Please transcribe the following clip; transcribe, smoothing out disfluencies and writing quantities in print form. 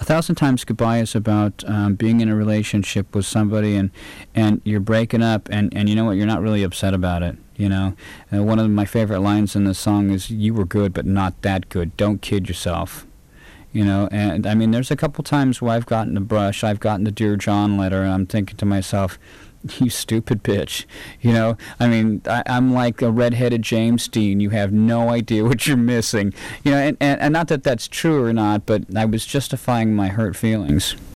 A Thousand Times Goodbye is about being in a relationship with somebody and you're breaking up and you know what, you're not really upset about it. You know, one of my favorite lines in the song is, "You were good, but not that good. Don't kid yourself." You know, and I mean, there's a couple times where I've gotten the brush, I've gotten the Dear John letter, and I'm thinking to myself, "You stupid bitch." You know, I mean, I'm like a redheaded James Dean. You have no idea what you're missing. You know, and not that that's true or not, but I was justifying my hurt feelings.